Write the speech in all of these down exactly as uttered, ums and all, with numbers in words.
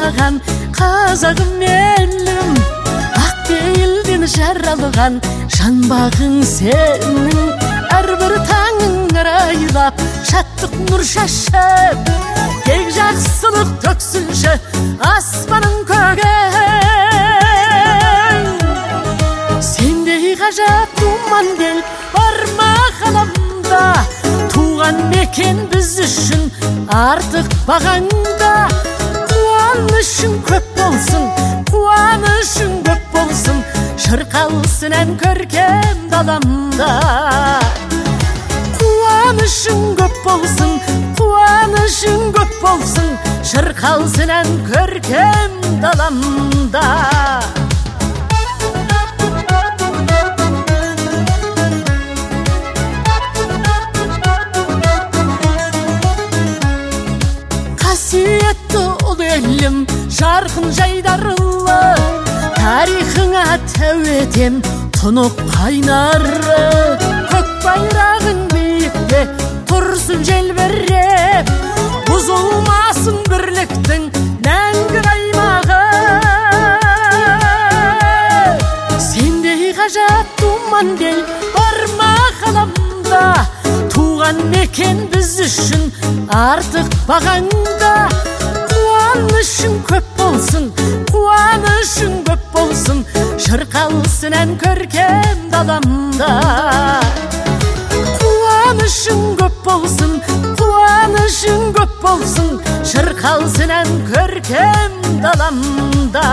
саған қазағым елім, ақ пейілден жаралған жанбағың сенің. Әрбір таңың арайлап шаттық нұр шашып, тек жақсылық төксінші аспаның көгін. Сендей ғажап думан бел бар ма ғаламда, туған мекен біз үшін артық бағаңда. Қуанышың көп болсын, қуанышың көп болсын, шырқалсын ән көркем даламда. Қуанышың көп болсын, қуанышың көп болсын, шырқалсын ән көркем даламда. Қасиетті ұл елім, жарқын жайдарлы, тарихыңа тәуетем тұнық қайнары. Көк байрағың биікте тұрсын желбіреп, бұзылмасын бірліктің мәңгі аймағы. Сендей ғажап думан бел бар ма ғаламда, туған мекен біз үшін артық бағаңда. Қуанышың көп болсын, қуанышың көп болсын, шырқалсын ән көркем даламда. Қуанышың көп болсын, қуанышың көп болсын, шырқалсын ән көркем даламда.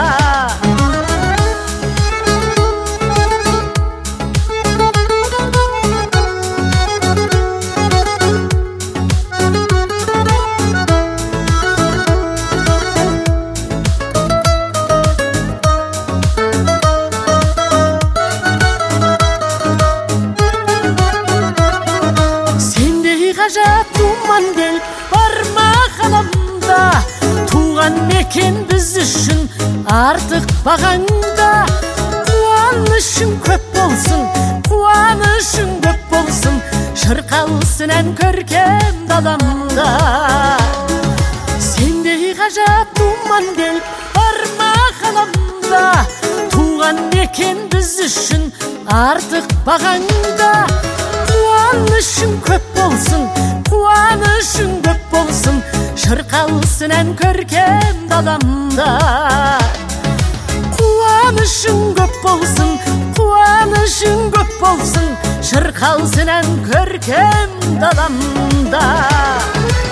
Ғажап думан бел бар ма ғаламда, туған мекен біз үшін артық бағаңда. Қуанышың көп болсын, қуанышың көп болсын, шырқалсын ән көркем даламда. Сендей ғажап думан бел бар ма ғаламда, туған мекен біз үшін артық бағаңда. Қуанышың көп болсын, қуанышың көп болсын, шырқалсын ән көркем даламда. Қуанышың көп болсын, қуанышың көп болсын, шырқалсын ән көркем даламда.